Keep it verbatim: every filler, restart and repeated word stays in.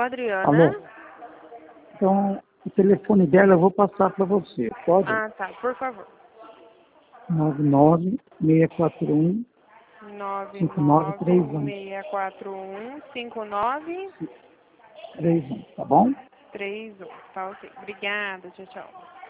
Adriana. Alô? Então, o telefone dela eu vou passar para você, pode? Ah, tá, por favor. nove nove seis quatro um nove cinco nove nove três um. seis quatro um cinco nove três um, tá bom? três um. Tá ok. Obrigada, tchau, tchau.